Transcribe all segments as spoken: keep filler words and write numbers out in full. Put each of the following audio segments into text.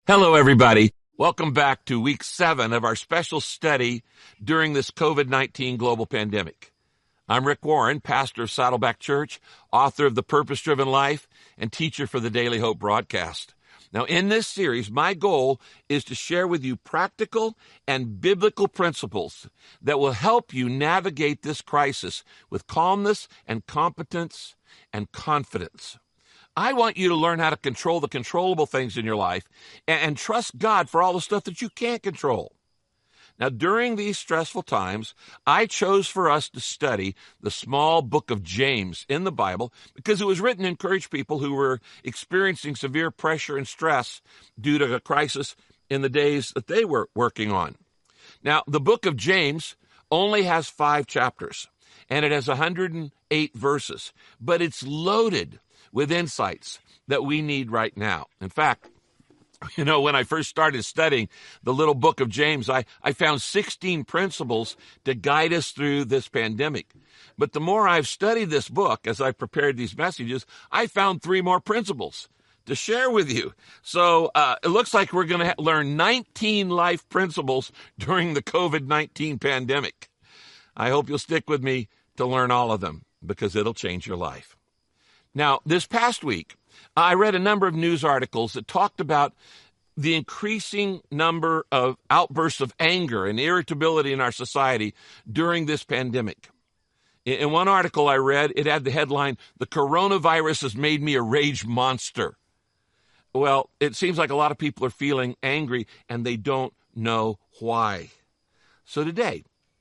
Hello, everybody. Welcome back to week seven of our special study during this COVID nineteen global pandemic. I'm Rick Warren, pastor of Saddleback Church, author of The Purpose-Driven Life, and teacher for the Daily Hope broadcast. Now, in this series, my goal is to share with you practical and biblical principles that will help you navigate this crisis with calmness and competence and confidence. I want you to learn how to control the controllable things in your life and, and trust God for all the stuff that you can't control. Now, during these stressful times, I chose for us to study the small book of James in the Bible because it was written to encourage people who were experiencing severe pressure and stress due to a crisis in the days that they were working on. Now, the book of James only has five chapters, and it has one hundred eight verses, but it's loaded with insights that we need right now. In fact, you know, when I first started studying the little book of James, I, I found sixteen principles to guide us through this pandemic. But the more I've studied this book, as I've prepared these messages, I found three more principles to share with you. So uh, it looks like we're going to ha- learn nineteen life principles during the COVID nineteen pandemic. I hope you'll stick with me to learn all of them because it'll change your life. Now, this past week, I read a number of news articles that talked about the increasing number of outbursts of anger and irritability in our society during this pandemic. In one article I read, it had the headline, "The coronavirus has made me a rage monster." Well, it seems like a lot of people are feeling angry and they don't know why. So today,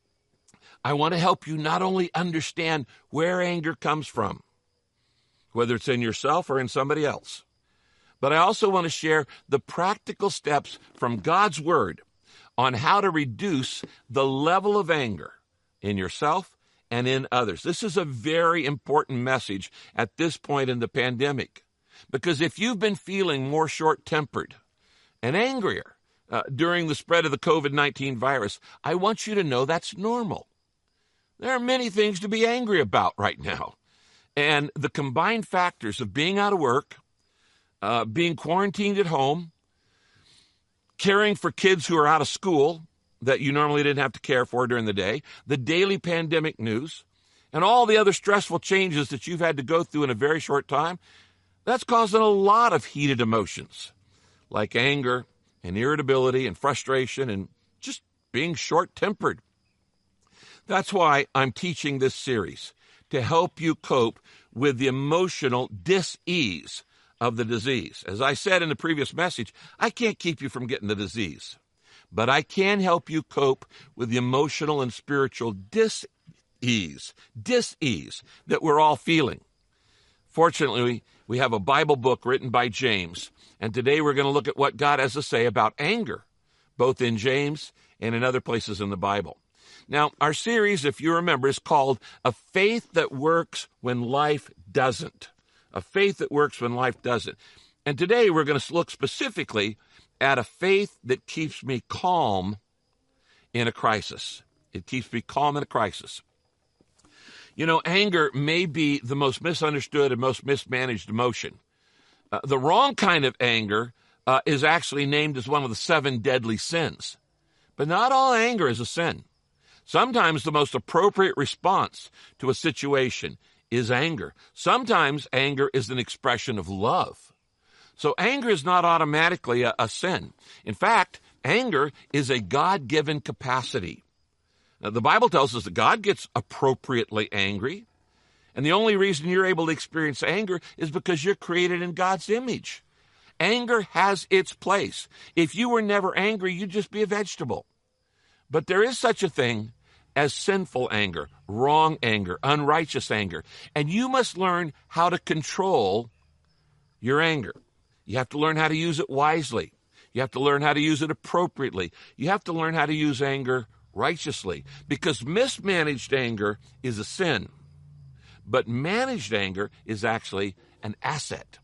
I want to help you not only understand where anger comes from, whether it's in yourself or in somebody else. But I also want to share the practical steps from God's Word on how to reduce the level of anger in yourself and in others. This is a very important message at this point in the pandemic, because if you've been feeling more short-tempered and angrier uh, during the spread of the COVID nineteen virus, I want you to know that's normal. There are many things to be angry about right now. And the combined factors of being out of work, uh, being quarantined at home, caring for kids who are out of school that you normally didn't have to care for during the day, the daily pandemic news, and all the other stressful changes that you've had to go through in a very short time, that's causing a lot of heated emotions, like anger and irritability and frustration and just being short-tempered. That's why I'm teaching this series, to help you cope with the emotional dis-ease of the disease. As I said in the previous message, I can't keep you from getting the disease, but I can help you cope with the emotional and spiritual dis-ease, dis-ease that we're all feeling. Fortunately, we have a Bible book written by James, and today we're going to look at what God has to say about anger, both in James and in other places in the Bible. Now, our series, if you remember, is called A Faith That Works When Life Doesn't. A faith that works when life doesn't. And today we're going to look specifically at a faith that keeps me calm in a crisis. It keeps me calm in a crisis. You know, anger may be the most misunderstood and most mismanaged emotion. Uh, the wrong kind of anger uh, is actually named as one of the seven deadly sins. But not all anger is a sin. Sometimes the most appropriate response to a situation is anger. Sometimes anger is an expression of love. So anger is not automatically a, a sin. In fact, anger is a God-given capacity. Now, the Bible tells us that God gets appropriately angry, and the only reason you're able to experience anger is because you're created in God's image. Anger has its place. If you were never angry, you'd just be a vegetable. But there is such a thing as sinful anger, wrong anger, unrighteous anger. And you must learn how to control your anger. You have to learn how to use it wisely. You have to learn how to use it appropriately. You have to learn how to use anger righteously, because mismanaged anger is a sin, but managed anger is actually an asset.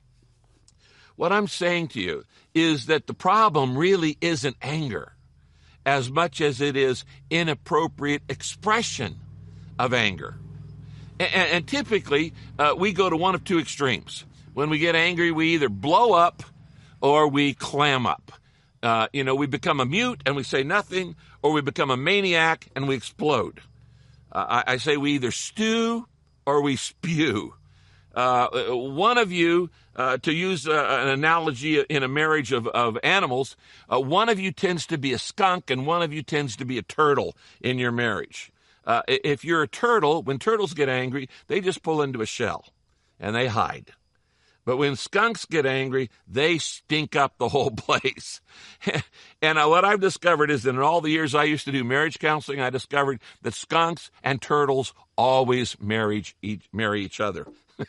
What I'm saying to you is that the problem really isn't anger as much as it is inappropriate expression of anger. And, and typically, uh, we go to one of two extremes. When we get angry, we either blow up or we clam up. Uh, you know, we become a mute and we say nothing, or we become a maniac and we explode. Uh, I, I say we either stew or we spew. Uh, one of you, uh, to use uh, an analogy in a marriage of, of animals, uh, one of you tends to be a skunk and one of you tends to be a turtle in your marriage. Uh, if you're a turtle, when turtles get angry, they just pull into a shell and they hide. But when skunks get angry, they stink up the whole place. And what I've discovered is that in all the years I used to do marriage counseling, I discovered that skunks and turtles always marry each, marry each other.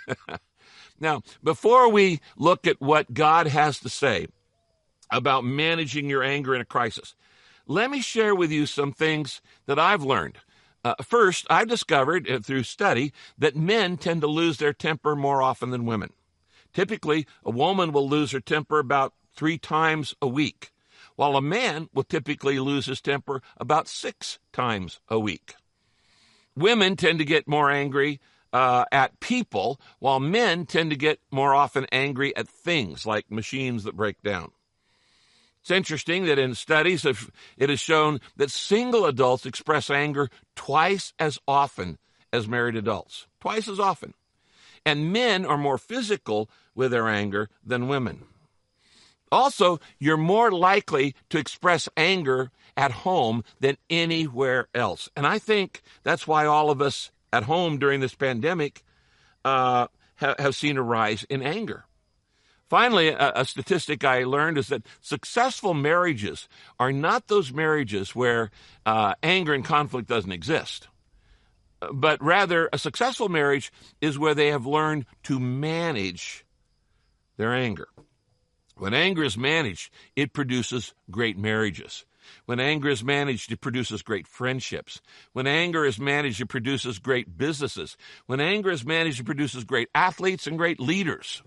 Now, before we look at what God has to say about managing your anger in a crisis, let me share with you some things that I've learned. Uh, first, I've discovered uh, through study that men tend to lose their temper more often than women. Typically, a woman will lose her temper about three times a week, while a man will typically lose his temper about six times a week. Women tend to get more angry uh, at people, while men tend to get more often angry at things like machines that break down. It's interesting that in studies it has shown that single adults express anger twice as often as married adults, twice as often. And men are more physical with their anger than women. Also, you're more likely to express anger at home than anywhere else. And I think that's why all of us at home during this pandemic uh, ha- have seen a rise in anger. Finally, a, a statistic I learned is that successful marriages are not those marriages where uh, anger and conflict doesn't exist. But rather, a successful marriage is where they have learned to manage their anger. When anger is managed, it produces great marriages. When anger is managed, it produces great friendships. When anger is managed, it produces great businesses. When anger is managed, it produces great athletes and great leaders.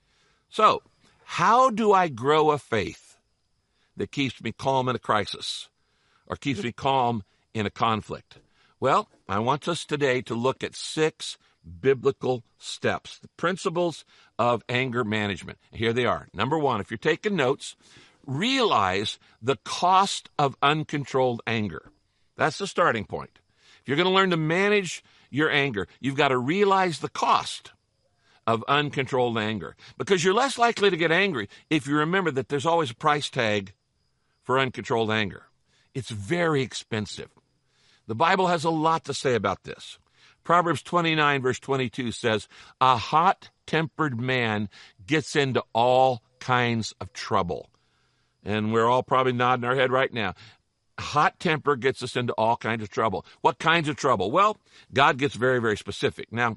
So, how do I grow a faith that keeps me calm in a crisis or keeps me calm in a conflict? Well, I want us today to look at six biblical steps, the principles of anger management. Here they are. Number one, if you're taking notes, realize the cost of uncontrolled anger. That's the starting point. If you're going to learn to manage your anger, you've got to realize the cost of uncontrolled anger, because you're less likely to get angry if you remember that there's always a price tag for uncontrolled anger. It's very expensive. The Bible has a lot to say about this. Proverbs twenty-nine, verse twenty-two says, a hot-tempered man gets into all kinds of trouble. And we're all probably nodding our head right now. Hot temper gets us into all kinds of trouble. What kinds of trouble? Well, God gets very, very specific. Now,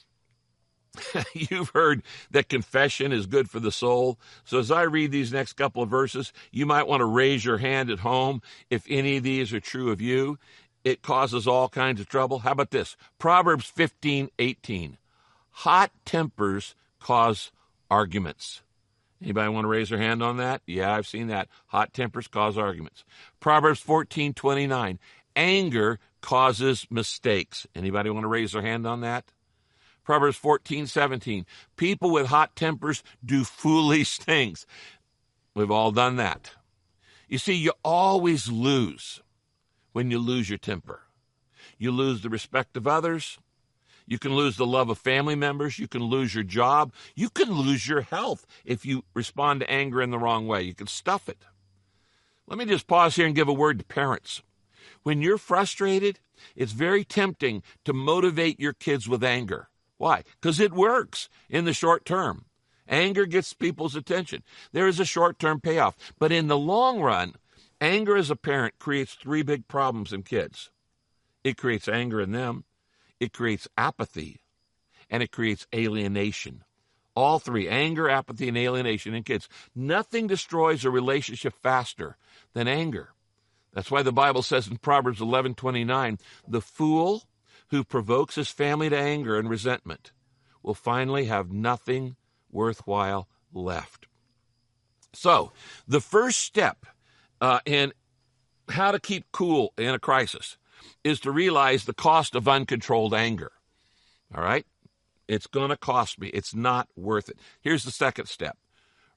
you've heard that confession is good for the soul. So as I read these next couple of verses, you might want to raise your hand at home if any of these are true of you. It causes all kinds of trouble. How about this? Proverbs fifteen eighteen. Hot tempers cause arguments. Anybody want to raise their hand on that? Yeah, I've seen that. Hot tempers cause arguments. Proverbs fourteen twenty-nine. Anger causes mistakes. Anybody want to raise their hand on that? Proverbs fourteen seventeen. People with hot tempers do foolish things. We've all done that. You see, you always lose when you lose your temper. You lose the respect of others. You can lose the love of family members. You can lose your job. You can lose your health if you respond to anger in the wrong way. You can stuff it. Let me just pause here and give a word to parents. When you're frustrated, it's very tempting to motivate your kids with anger. Why? Because it works in the short term. Anger gets people's attention. There is a short-term payoff. But in the long run, anger as a parent creates three big problems in kids. It creates anger in them, it creates apathy, and it creates alienation. All three, anger, apathy, and alienation in kids. Nothing destroys a relationship faster than anger. That's why the Bible says in Proverbs eleven twenty-nine, the fool who provokes his family to anger and resentment will finally have nothing worthwhile left. So, the first step Uh, and how to keep cool in a crisis is to realize the cost of uncontrolled anger. All right? It's going to cost me. It's not worth it. Here's the second step.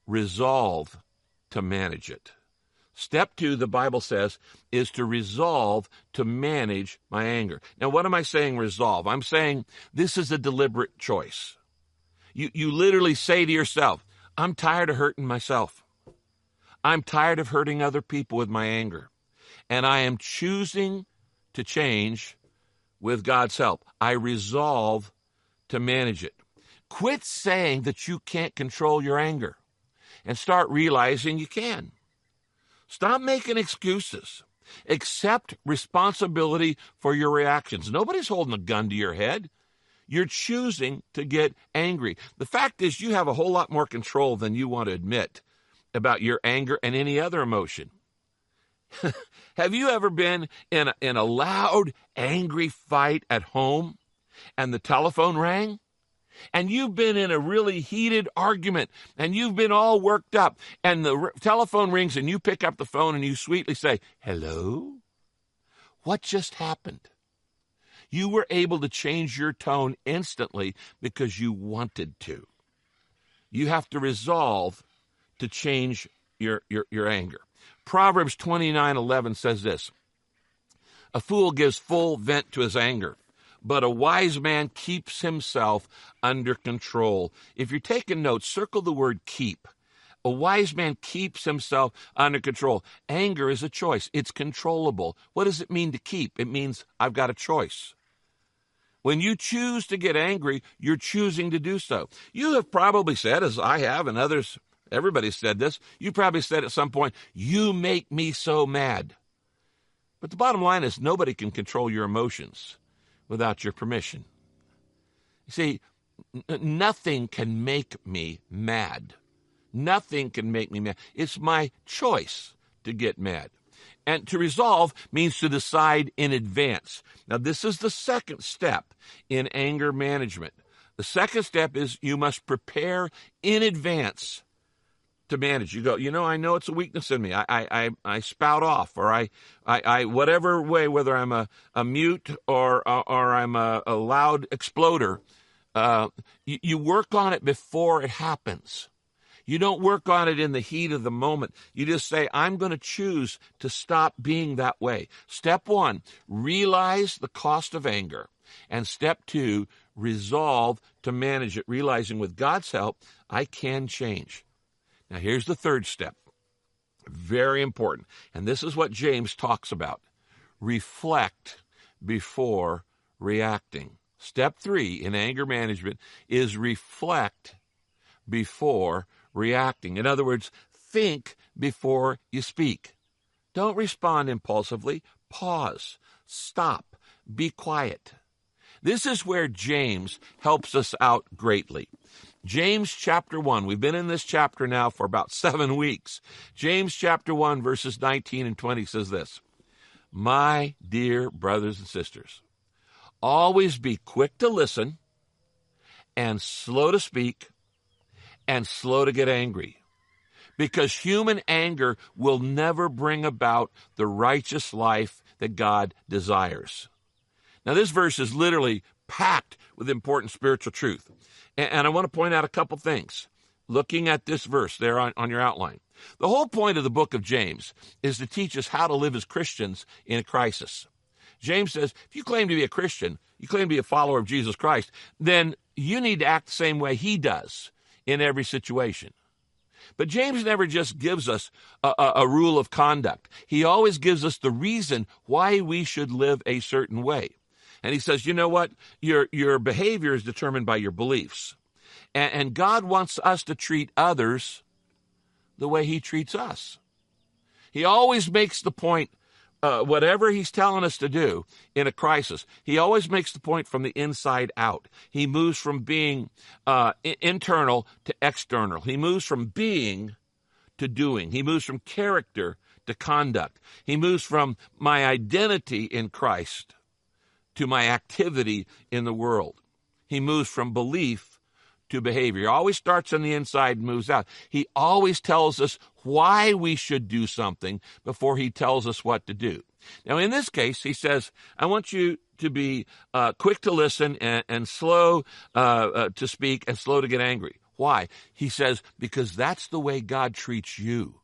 resolve to manage it. Step two, the Bible says, is to resolve to manage my anger. Now, what am I saying resolve? I'm saying this is a deliberate choice. You, you literally say to yourself, I'm tired of hurting myself. I'm tired of hurting other people with my anger. And I am choosing to change with God's help. I resolve to manage it. Quit saying that you can't control your anger and start realizing you can. Stop making excuses. Accept responsibility for your reactions. Nobody's holding a gun to your head. You're choosing to get angry. The fact is, you have a whole lot more control than you want to admit about your anger and any other emotion. Have you ever been in a, in a loud, angry fight at home and the telephone rang? And you've been in a really heated argument, and you've been all worked up, and the r- telephone rings, and you pick up the phone, and you sweetly say, hello? What just happened? You were able to change your tone instantly because you wanted to. You have to resolve to change your, your, your anger. Proverbs twenty-nine eleven says this, a fool gives full vent to his anger, but a wise man keeps himself under control. If you're taking notes, circle the word keep. A wise man keeps himself under control. Anger is a choice. It's controllable. What does it mean to keep? It means I've got a choice. When you choose to get angry, you're choosing to do so. You have probably said, as I have and others, everybody said this, you probably said at some point, you make me so mad. But the bottom line is nobody can control your emotions without your permission. You see, n- nothing can make me mad. Nothing can make me mad. It's my choice to get mad. And to resolve means to decide in advance. Now, this is the second step in anger management. The second step is you must prepare in advance to manage. You go, you know, I know it's a weakness in me. I I, I, I spout off, or I, I, I whatever way, whether I'm a, a mute or, or, or I'm a, a loud exploder, uh, you, you work on it before it happens. You don't work on it in the heat of the moment. You just say, I'm going to choose to stop being that way. Step one, realize the cost of anger. And step two, resolve to manage it, realizing with God's help, I can change. Now, here's the third step. Very important. And this is what James talks about. Reflect before reacting. Step three in anger management is reflect before reacting. In other words, think before you speak. Don't respond impulsively. Pause. Stop. Be quiet. This is where James helps us out greatly. James chapter one, we've been in this chapter now for about seven weeks. James chapter one, verses nineteen and twenty says this, my dear brothers and sisters, always be quick to listen and slow to speak and slow to get angry, because human anger will never bring about the righteous life that God desires. Now, this verse is literally packed with important spiritual truth. And, and I want to point out a couple things. Looking at this verse there on, on your outline. The whole point of the book of James is to teach us how to live as Christians in a crisis. James says, if you claim to be a Christian, you claim to be a follower of Jesus Christ, then you need to act the same way he does in every situation. But James never just gives us a, a, a rule of conduct. He always gives us the reason why we should live a certain way. And he says, you know what? Your, your behavior is determined by your beliefs. And, and God wants us to treat others the way he treats us. He always makes the point, uh, whatever he's telling us to do in a crisis, he always makes the point from the inside out. He moves from being uh, I- internal to external. He moves from being to doing. He moves from character to conduct. He moves from my identity in Christ to my activity in the world. He moves from belief to behavior. He always starts on the inside and moves out. He always tells us why we should do something before he tells us what to do. Now, in this case, he says, I want you to be uh, quick to listen and, and slow uh, uh, to speak and slow to get angry. Why? He says, because that's the way God treats you.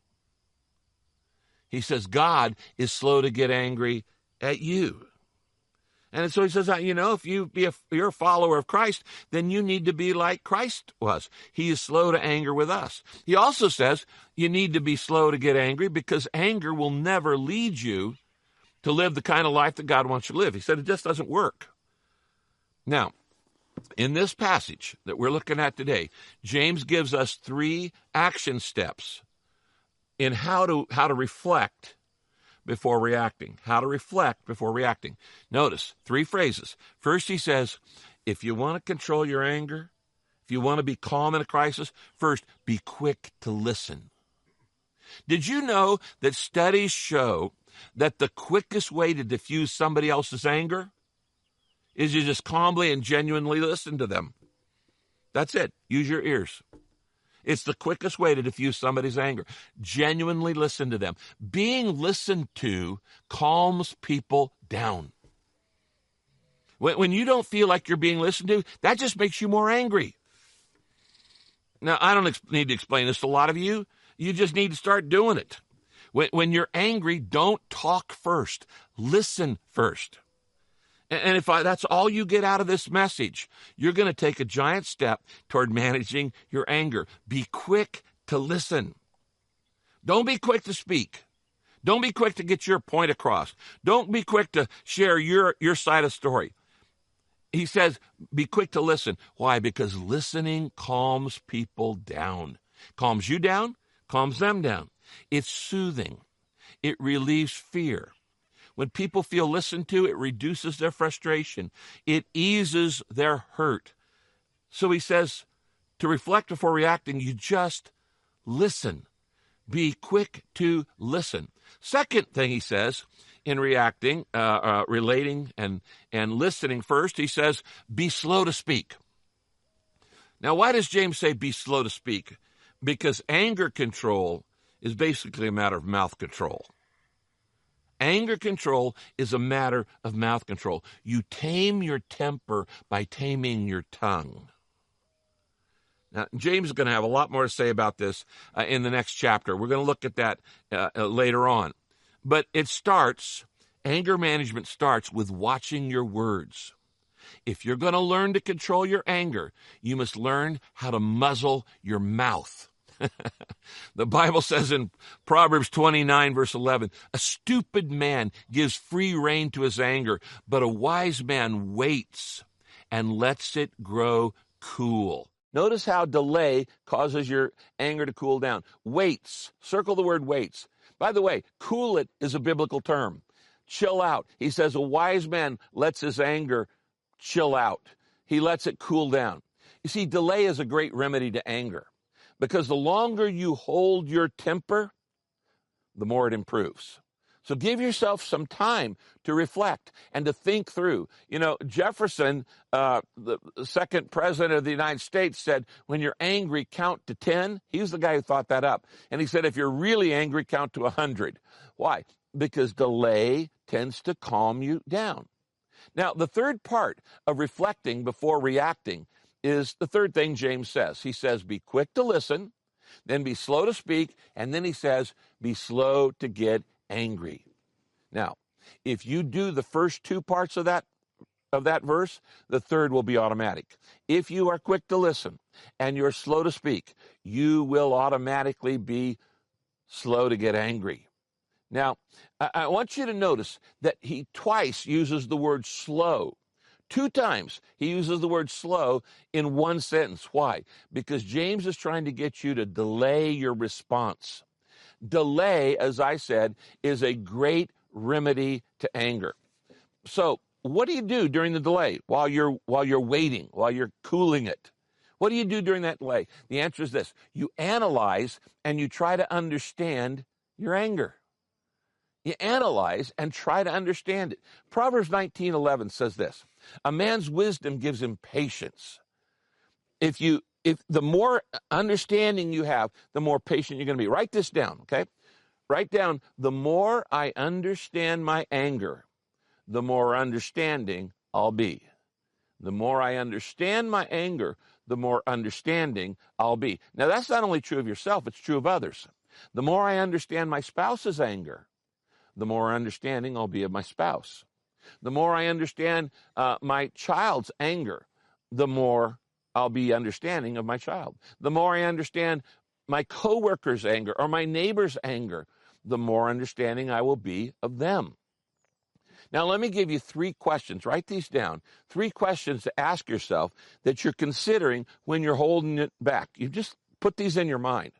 He says God is slow to get angry at you. And so he says, you know, if you be a, you're a follower of Christ, then you need to be like Christ was. He is slow to anger with us. He also says you need to be slow to get angry because anger will never lead you to live the kind of life that God wants you to live. He said it just doesn't work. Now, in this passage that we're looking at today, James gives us three action steps in how to how to reflect before reacting. How to reflect before reacting. Notice three phrases. First, he says, if you want to control your anger, if you want to be calm in a crisis, first, be quick to listen. Did you know that studies show that the quickest way to diffuse somebody else's anger is you just calmly and genuinely listen to them? That's it. Use your ears. It's the quickest way to diffuse somebody's anger. Genuinely listen to them. Being listened to calms people down. When, when you don't feel like you're being listened to, that just makes you more angry. Now, I don't ex- need to explain this to a lot of you. You just need to start doing it. When, when you're angry, don't talk first. Listen first. And if I, that's all you get out of this message, you're going to take a giant step toward managing your anger. Be quick to listen. Don't be quick to speak. Don't be quick to get your point across. Don't be quick to share your, your side of the story. He says, be quick to listen. Why? Because listening calms people down. Calms you down, calms them down. It's soothing. It relieves fear. When people feel listened to, it reduces their frustration. It eases their hurt. So he says, to reflect before reacting, you just listen. Be quick to listen. Second thing he says in reacting, uh, uh, relating and, and listening first, he says, be slow to speak. Now, why does James say be slow to speak? Because anger control is basically a matter of mouth control. Anger control is a matter of mouth control. You tame your temper by taming your tongue. Now, James is going to have a lot more to say about this uh, in the next chapter. We're going to look at that uh, uh, later on. But it starts, anger management starts with watching your words. If you're going to learn to control your anger, you must learn how to muzzle your mouth. The Bible says in Proverbs twenty-nine, verse eleven, a stupid man gives free rein to his anger, but a wise man waits and lets it grow cool. Notice how delay causes your anger to cool down. Waits. Circle the word waits. By the way, cool it is a biblical term. Chill out. He says a wise man lets his anger chill out. He lets it cool down. You see, delay is a great remedy to anger. Because the longer you hold your temper, the more it improves. So give yourself some time to reflect and to think through. You know, Jefferson, uh, the second president of the United States, said, when you're angry, count to ten. He was the guy who thought that up. And he said, if you're really angry, count to one hundred. Why? Because delay tends to calm you down. Now, the third part of reflecting before reacting is the third thing James says. He says, be quick to listen, then be slow to speak, and then he says, be slow to get angry. Now, if you do the first two parts of that of that verse, the third will be automatic. If you are quick to listen and you're slow to speak, you will automatically be slow to get angry. Now, I, I want you to notice that he twice uses the word slow. Two times he uses the word slow in one sentence. Why? Because James is trying to get you to delay your response. Delay, as I said, is a great remedy to anger. So what do you do during the delay while you're while you're waiting, while you're cooling it? What do you do during that delay? The answer is this. You analyze and you try to understand your anger. You analyze and try to understand it. Proverbs nineteen eleven says this, a man's wisdom gives him patience. If you, if the more understanding you have, the more patient you're going to be. Write this down, okay? Write down, the more I understand my anger, the more understanding I'll be. The more I understand my anger, the more understanding I'll be. Now, that's not only true of yourself, it's true of others. The more I understand my spouse's anger, the more understanding I'll be of my spouse. The more I understand uh, my child's anger, the more I'll be understanding of my child. The more I understand my coworker's anger or my neighbor's anger, the more understanding I will be of them. Now, let me give you three questions. Write these down. Three questions to ask yourself that you're considering when you're holding it back. You just put these in your mind.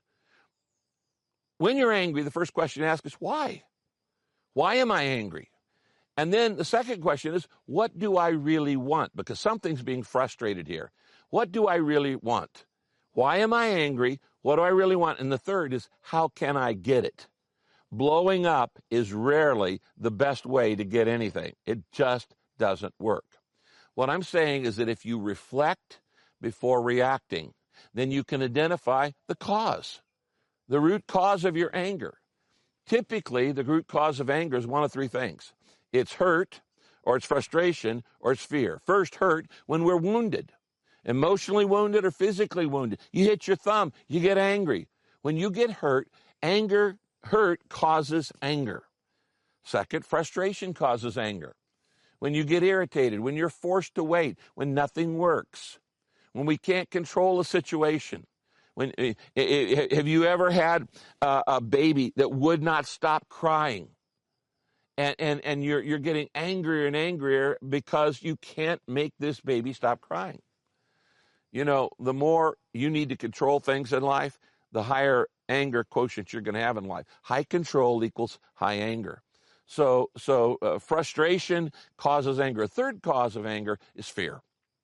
When you're angry, the first question to ask is, why? Why am I angry? And then the second question is, what do I really want? Because something's being frustrated here. What do I really want? Why am I angry? What do I really want? And the third is, how can I get it? Blowing up is rarely the best way to get anything. It just doesn't work. What I'm saying is that if you reflect before reacting, then you can identify the cause, the root cause of your anger. Typically, the root cause of anger is one of three things. It's hurt, or it's frustration, or it's fear. First, hurt when we're wounded, emotionally wounded or physically wounded. You hit your thumb, you get angry. When you get hurt, anger, hurt causes anger. Second, frustration causes anger. When you get irritated, when you're forced to wait, when nothing works, when we can't control a situation. When, have you ever had a, a baby that would not stop crying? And, and, and you're, you're getting angrier and angrier because you can't make this baby stop crying. You know, the more you need to control things in life, the higher anger quotient you're going to have in life. High control equals high anger. So, so uh, frustration causes anger. A third cause of anger is fear.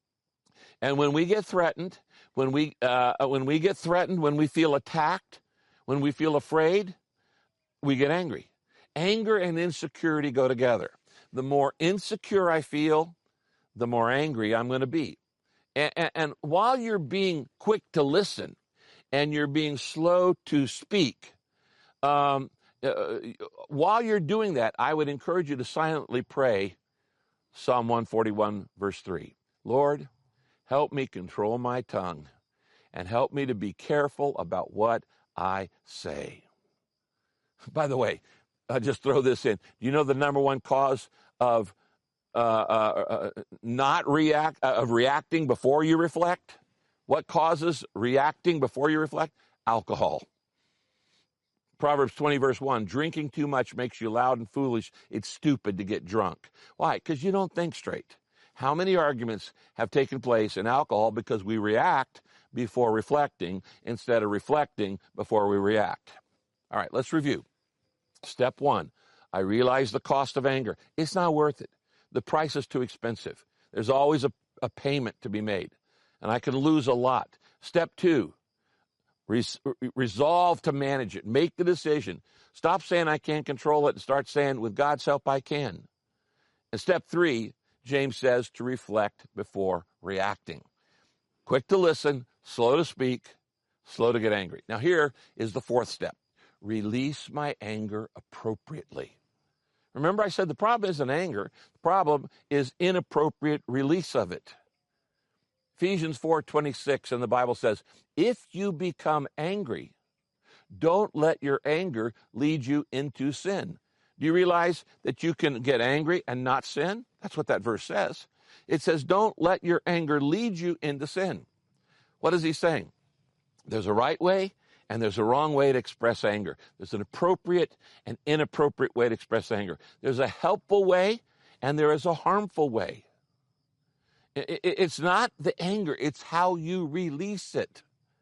And when we get threatened, when we uh, when we get threatened, when we feel attacked, when we feel afraid, we get angry. Anger and insecurity go together. The more insecure I feel, the more angry I'm going to be. And, and, and while you're being quick to listen and you're being slow to speak, um, uh, while you're doing that, I would encourage you to silently pray Psalm one forty-one, verse three. Lord, help me control my tongue and help me to be careful about what I say. By the way, I'll just throw this in. Do you know the number one cause of uh, uh, uh, not react uh, of reacting before you reflect? What causes reacting before you reflect? Alcohol. Proverbs twenty, verse one, drinking too much makes you loud and foolish. It's stupid to get drunk. Why? Because you don't think straight. How many arguments have taken place in alcohol because we react before reflecting instead of reflecting before we react? All right, let's review. Step one, I realize the cost of anger. It's not worth it. The price is too expensive. There's always a, a payment to be made, and I can lose a lot. Step two, res, resolve to manage it. Make the decision. Stop saying I can't control it and start saying, with God's help, I can. And step three, James says to reflect before reacting. Quick to listen, slow to speak, slow to get angry. Now here is the fourth step. Release my anger appropriately. Remember I said the problem isn't anger. The problem is inappropriate release of it. Ephesians four twenty-six in the Bible says, if you become angry, don't let your anger lead you into sin. Do you realize that you can get angry and not sin? That's what that verse says. It says, don't let your anger lead you into sin. What is he saying? There's a right way and there's a wrong way to express anger. There's an appropriate and inappropriate way to express anger. There's a helpful way and there is a harmful way. It's not the anger, it's how you release it.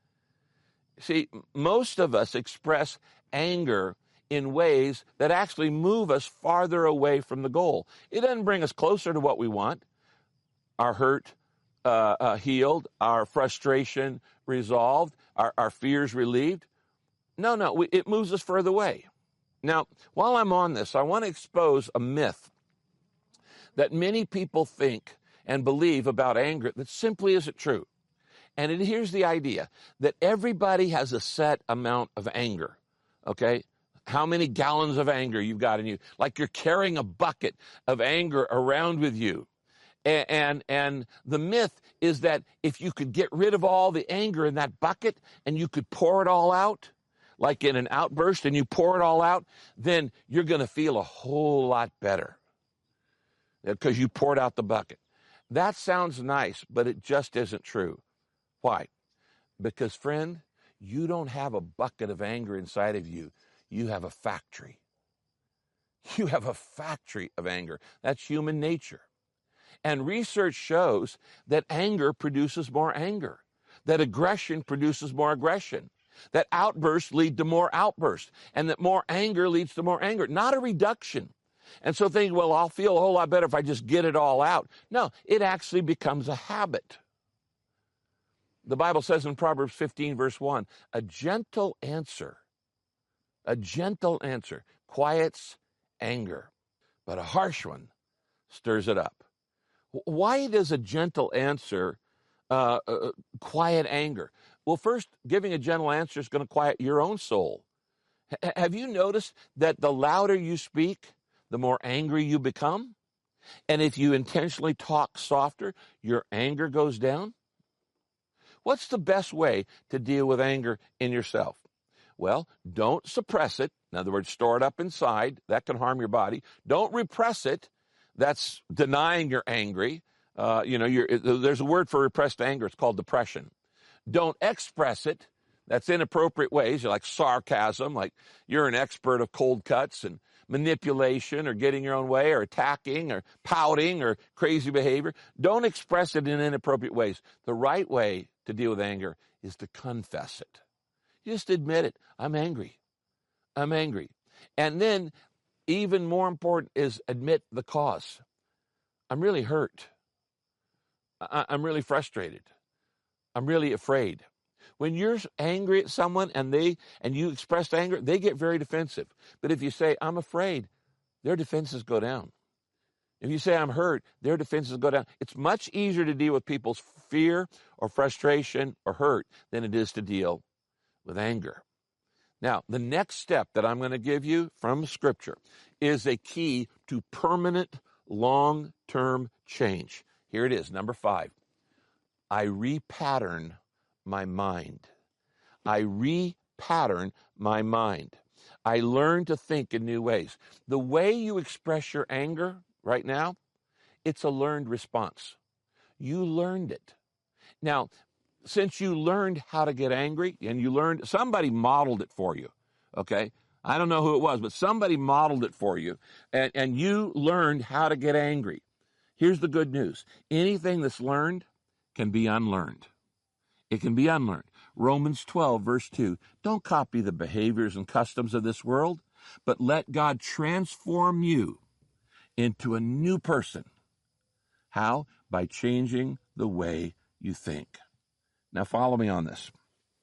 See, most of us express anger in ways that actually move us farther away from the goal. It doesn't bring us closer to what we want. Our hurt uh, uh, healed, our frustration resolved, our, our fears relieved. No, no, we, it moves us further away. Now, while I'm on this, I want to expose a myth that many people think and believe about anger that simply isn't true. And it, here's the idea, that everybody has a set amount of anger, okay? How many gallons of anger you've got in you, like you're carrying a bucket of anger around with you. And, and, and the myth is that if you could get rid of all the anger in that bucket and you could pour it all out, like in an outburst, and you pour it all out, then you're going to feel a whole lot better because you poured out the bucket. That sounds nice, but it just isn't true. Why? Because, friend, you don't have a bucket of anger inside of you. You have a factory. You have a factory of anger. That's human nature. And research shows that anger produces more anger, that aggression produces more aggression, that outbursts lead to more outbursts, and that more anger leads to more anger, not a reduction. And so think, well, I'll feel a whole lot better if I just get it all out. No, it actually becomes a habit. The Bible says in Proverbs fifteen, verse one, a gentle answer, a gentle answer quiets anger, but a harsh one stirs it up. Why does a gentle answer uh, uh, quiet anger? Well, first, giving a gentle answer is going to quiet your own soul. H- have you noticed that the louder you speak, the more angry you become? And if you intentionally talk softer, your anger goes down? What's the best way to deal with anger in yourself? Well, don't suppress it. In other words, store it up inside. That can harm your body. Don't repress it. That's denying you're angry. Uh, you know, you're, there's a word for repressed anger. It's called depression. Don't express it. That's inappropriate ways, like sarcasm, like you're an expert of cold cuts and manipulation or getting your own way or attacking or pouting or crazy behavior. Don't express it in inappropriate ways. The right way to deal with anger is to confess it. Just admit it. I'm angry. I'm angry. And then even more important is admit the cause. I'm really hurt. I- I'm really frustrated. I'm really afraid. When you're angry at someone and they and you express anger, they get very defensive. But if you say, I'm afraid, their defenses go down. If you say, I'm hurt, their defenses go down. It's much easier to deal with people's fear or frustration or hurt than it is to deal with anger. Now, the next step that I'm going to give you from Scripture is a key to permanent, long-term change. Here it is, number five. I repattern my mind. I repattern my mind. I learn to think in new ways. The way you express your anger right now, it's a learned response. You learned it. Now, since you learned how to get angry and you learned, somebody modeled it for you, okay? I don't know who it was, but somebody modeled it for you, and, and you learned how to get angry. Here's the good news. Anything that's learned can be unlearned. It can be unlearned. Romans twelve, verse two, don't copy the behaviors and customs of this world, but let God transform you into a new person. How? By changing the way you think. Now follow me on this.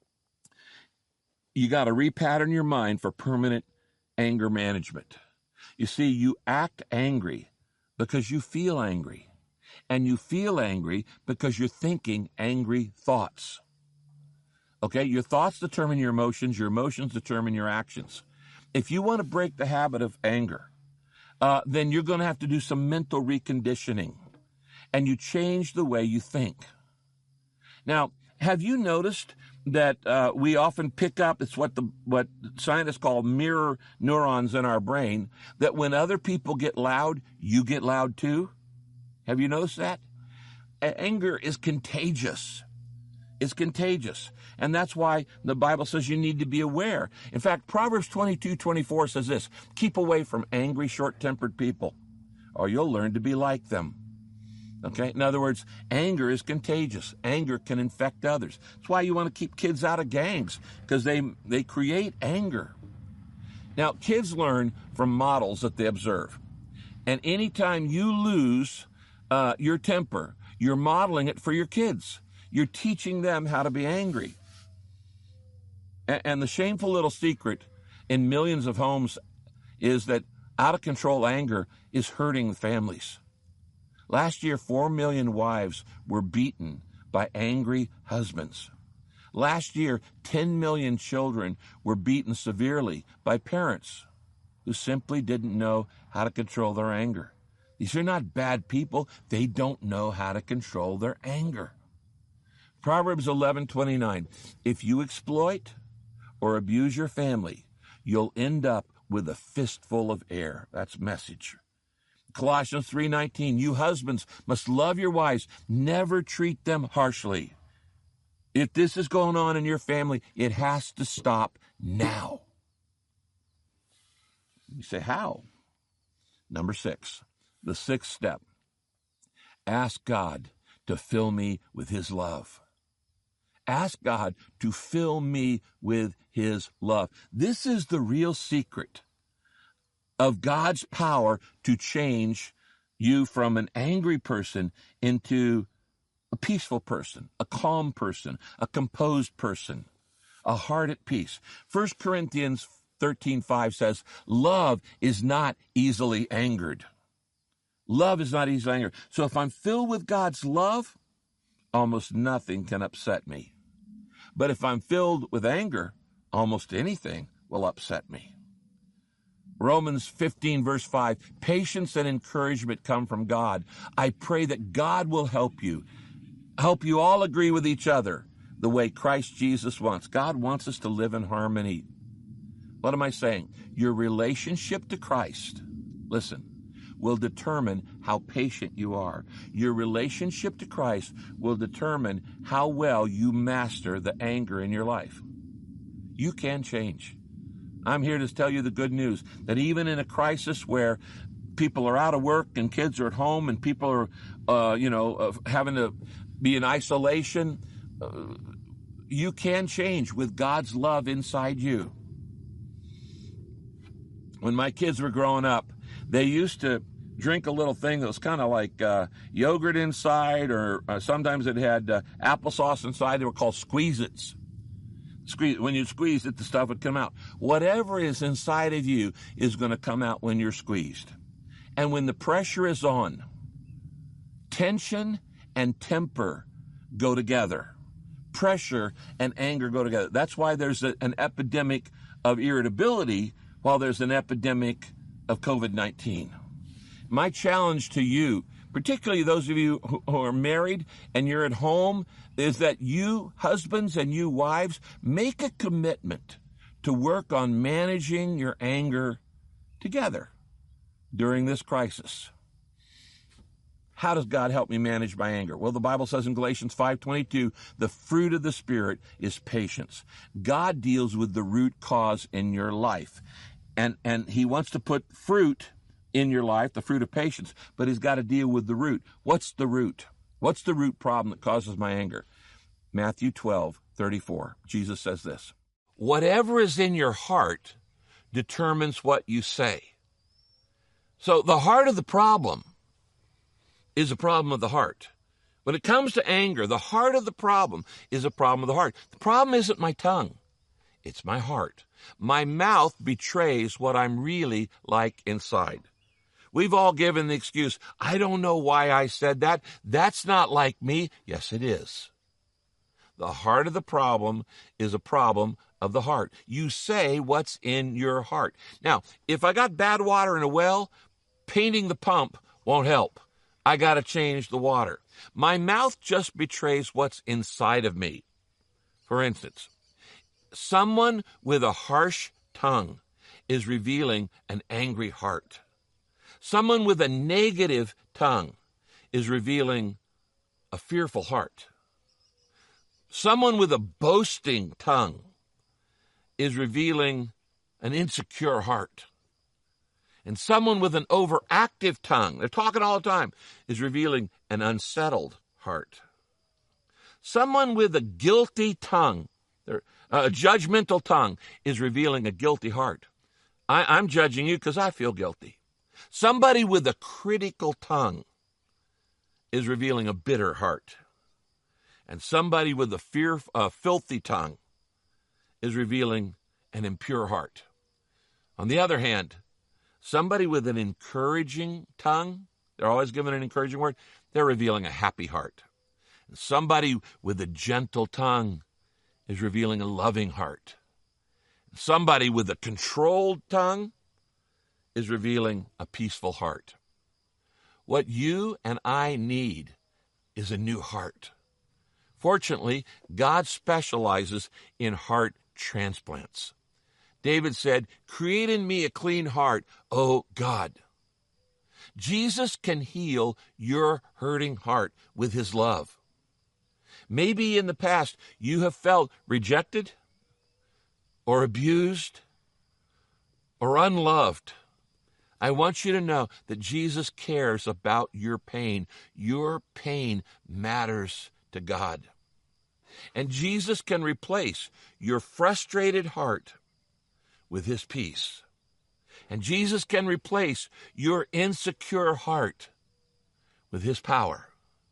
You got to repattern your mind for permanent anger management. You see, you act angry because you feel angry. And you feel angry because you're thinking angry thoughts. Okay, your thoughts determine your emotions. Your emotions determine your actions. If you want to break the habit of anger, uh, then you're going to have to do some mental reconditioning. And you change the way you think. Now, have you noticed that uh, we often pick up, it's what the what scientists call mirror neurons in our brain, that when other people get loud, you get loud too? Have you noticed that? A- anger is contagious. It's contagious. And that's why the Bible says you need to be aware. In fact, Proverbs twenty-two twenty-four says this, keep away from angry, short-tempered people, or you'll learn to be like them. Okay? In other words, anger is contagious. Anger can infect others. That's why you want to keep kids out of gangs, because they, they create anger. Now, kids learn from models that they observe. And anytime you lose uh, your temper, you're modeling it for your kids. You're teaching them how to be angry. And, and the shameful little secret in millions of homes is that out-of-control anger is hurting families. Last year, four million wives were beaten by angry husbands. Last year, ten million children were beaten severely by parents who simply didn't know how to control their anger. These are not bad people. They don't know how to control their anger. Proverbs eleven twenty-nine. If you exploit or abuse your family, you'll end up with a fistful of air. That's Message. Colossians three nineteen. You husbands must love your wives. Never treat them harshly. If this is going on in your family, it has to stop now. You say, how? Number six, the sixth step. Ask God to fill me with his love. Ask God to fill me with his love. This is the real secret of God's power to change you from an angry person into a peaceful person, a calm person, a composed person, a heart at peace. First Corinthians thirteen five says, love is not easily angered. Love is not easily angered. So if I'm filled with God's love, almost nothing can upset me. But if I'm filled with anger, almost anything will upset me. Romans fifteen, verse five, patience and encouragement come from God. I pray that God will help you, help you all agree with each other the way Christ Jesus wants. God wants us to live in harmony. What am I saying? Your relationship to Christ, listen, will determine how patient you are. Your relationship to Christ will determine how well you master the anger in your life. You can change. I'm here to tell you the good news that even in a crisis where people are out of work and kids are at home and people are, uh, you know, uh, having to be in isolation, uh, you can change with God's love inside you. When my kids were growing up, they used to drink a little thing that was kind of like uh, yogurt inside, or uh, sometimes it had uh, applesauce inside. They were called Squeeze-Its. Squeeze, when you squeezed it, the stuff would come out. Whatever is inside of you is going to come out when you're squeezed. And when the pressure is on, tension and temper go together. Pressure and anger go together. That's why there's a, an epidemic of irritability while there's an epidemic of covid nineteen. My challenge to you, particularly those of you who, who are married and you're at home, is that you husbands and you wives make a commitment to work on managing your anger together during this crisis. How does God help me manage my anger? Well, the Bible says in Galatians five twenty-two, the fruit of the Spirit is patience. God deals with the root cause in your life. And, and he wants to put fruit in your life, the fruit of patience, but he's got to deal with the root. What's the root? What's the root problem that causes my anger? Matthew twelve thirty-four. Jesus says this, whatever is in your heart determines what you say. So the heart of the problem is a problem of the heart. When it comes to anger, the heart of the problem is a problem of the heart. The problem isn't my tongue. It's my heart. My mouth betrays what I'm really like inside. We've all given the excuse, I don't know why I said that. That's not like me. Yes, it is. The heart of the problem is a problem of the heart. You say what's in your heart. Now, if I got bad water in a well, painting the pump won't help. I got to change the water. My mouth just betrays what's inside of me. For instance, someone with a harsh tongue is revealing an angry heart. Someone with a negative tongue is revealing a fearful heart. Someone with a boasting tongue is revealing an insecure heart. And someone with an overactive tongue, they're talking all the time, is revealing an unsettled heart. Someone with a guilty tongue, a judgmental tongue, is revealing a guilty heart. I, I'm judging you because I feel guilty. Somebody with a critical tongue is revealing a bitter heart. And somebody with a fear, uh, filthy tongue is revealing an impure heart. On the other hand, somebody with an encouraging tongue, they're always given an encouraging word, they're revealing a happy heart. And somebody with a gentle tongue is revealing a loving heart. Somebody with a controlled tongue is revealing a peaceful heart. What you and I need is a new heart. Fortunately, God specializes in heart transplants. David said, "Create in me a clean heart, O God." Jesus can heal your hurting heart with his love. Maybe in the past you have felt rejected or abused or unloved. I want you to know that Jesus cares about your pain. Your pain matters to God. And Jesus can replace your frustrated heart with his peace. And Jesus can replace your insecure heart with his power.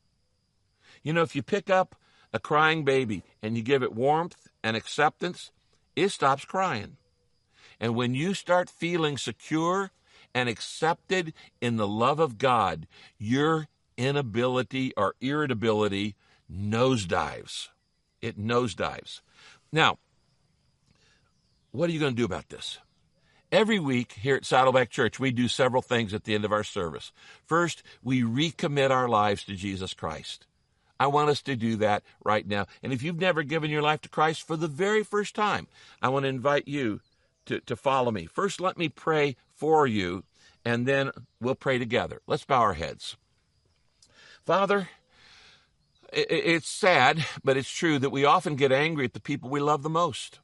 You know, if you pick up a crying baby and you give it warmth and acceptance, it stops crying. And when you start feeling secure and accepted in the love of God, your inability or irritability nosedives. It nosedives. Now, what are you going to do about this? Every week here at Saddleback Church, we do several things at the end of our service. First, we recommit our lives to Jesus Christ. I want us to do that right now. And if you've never given your life to Christ for the very first time, I want to invite you to, to follow me. First, let me pray for you, and then we'll pray together. Let's bow our heads. Father, it's sad, but it's true that we often get angry at the people we love the most.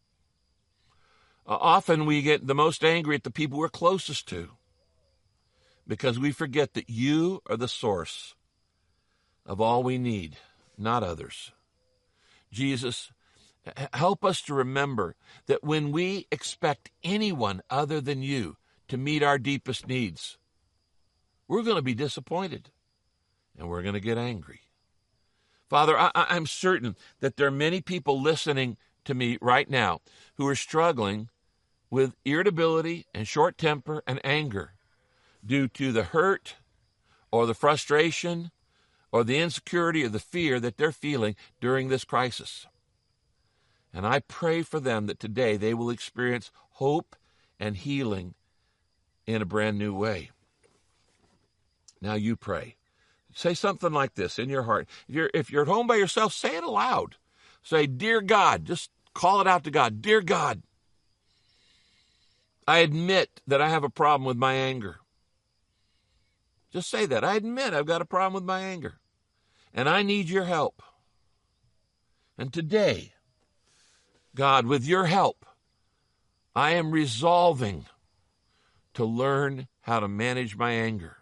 Uh, often we get the most angry at the people we're closest to because we forget that you are the source of all we need, not others. Jesus, help us to remember that when we expect anyone other than you to meet our deepest needs, we're going to be disappointed and we're going to get angry. Father, I, I'm certain that there are many people listening to me right now who are struggling with irritability and short temper and anger due to the hurt or the frustration or the insecurity or the fear that they're feeling during this crisis. And I pray for them that today they will experience hope and healing in a brand new way. Now you pray. Say something like this in your heart. If you're, if you're at home by yourself, say it aloud. Say, "Dear God," just call it out to God. "Dear God, I admit that I have a problem with my anger." Just say that. I admit I've got a problem with my anger, and I need your help. And today, God, with your help, I am resolving to learn how to manage my anger.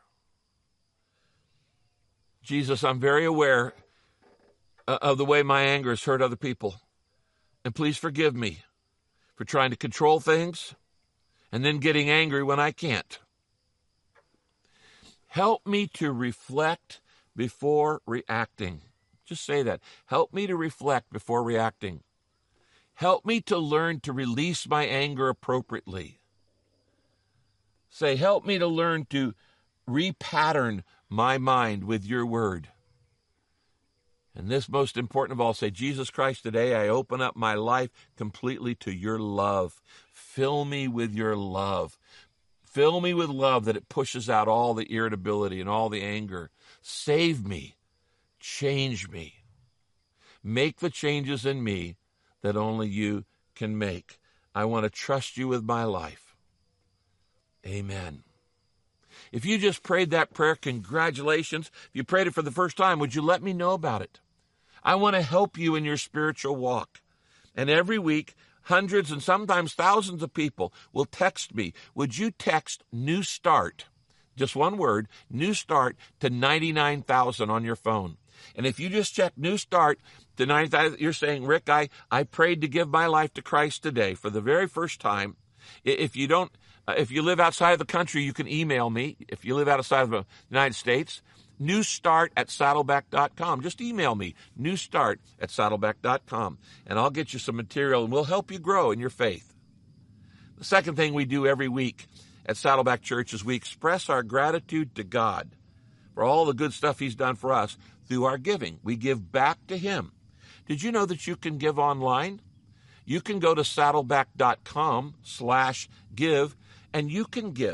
Jesus, I'm very aware of the way my anger has hurt other people. And please forgive me for trying to control things and then getting angry when I can't. Help me to reflect before reacting. Just say that. Help me to reflect before reacting. Help me to learn to release my anger appropriately. Say, help me to learn to repattern my mind with your word. And this most important of all, say, Jesus Christ, today I open up my life completely to your love. Fill me with your love. Fill me with love that it pushes out all the irritability and all the anger. Save me. Change me. Make the changes in me that only you can make. I want to trust you with my life. Amen. If you just prayed that prayer, congratulations. If you prayed it for the first time, would you let me know about it? I want to help you in your spiritual walk. And every week, hundreds and sometimes thousands of people will text me. Would you text New Start, just one word, New Start, to ninety-nine thousand on your phone? And if you just check New Start to ninety thousand, you're saying, "Rick, I, I prayed to give my life to Christ today for the very first time." If you don't, if you live outside of the country, you can email me. If you live outside of the United States, newstart at saddleback dot com. Just email me, newstart at saddleback dot com, and I'll get you some material, and we'll help you grow in your faith. The second thing we do every week at Saddleback Church is we express our gratitude to God for all the good stuff he's done for us through our giving. We give back to him. Did you know that you can give online? You can go to saddleback dot com slash give, and you can give.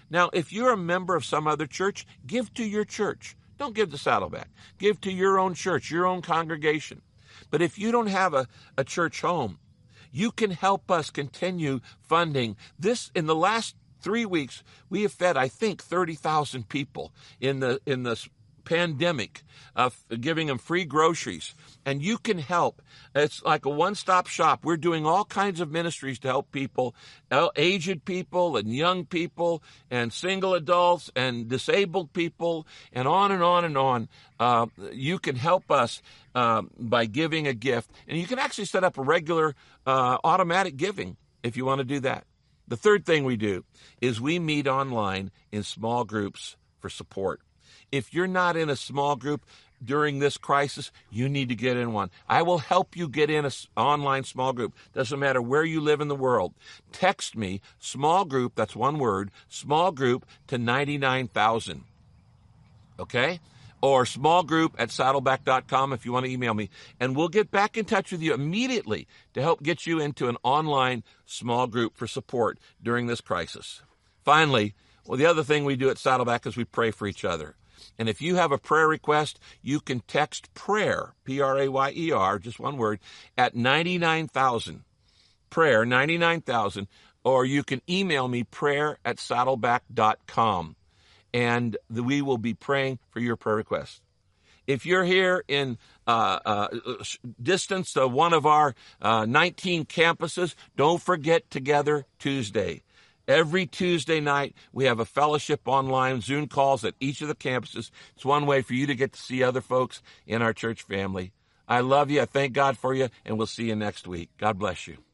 Now, if you're a member of some other church, give to your church. Don't give to Saddleback. Give to your own church, your own congregation. But if you don't have a, a church home, you can help us continue funding this. In the last three weeks, we have fed, I think, thirty thousand people in the in this pandemic, uh, giving them free groceries. And you can help. It's like a one-stop shop. We're doing all kinds of ministries to help people, aged people and young people and single adults and disabled people and on and on and on. Uh, you can help us uh, by giving a gift. And you can actually set up a regular uh, automatic giving if you want to do that. The third thing we do is we meet online in small groups for support. If you're not in a small group during this crisis, you need to get in one. I will help you get in an online small group. Doesn't matter where you live in the world. Text me, small group, that's one word, small group to ninety-nine thousand. Okay? Or small group at saddleback dot com if you want to email me. And we'll get back in touch with you immediately to help get you into an online small group for support during this crisis. Finally, well, the other thing we do at Saddleback is we pray for each other. And if you have a prayer request, you can text prayer, P R A Y E R, just one word, at ninety-nine thousand, prayer, ninety-nine thousand, or you can email me, prayer at saddleback dot com, and we will be praying for your prayer request. If you're here in uh, uh, distance to one of our uh, nineteen campuses, don't forget Together Tuesday. Every Tuesday night, we have a fellowship online, Zoom calls at each of the campuses. It's one way for you to get to see other folks in our church family. I love you. I thank God for you, and we'll see you next week. God bless you.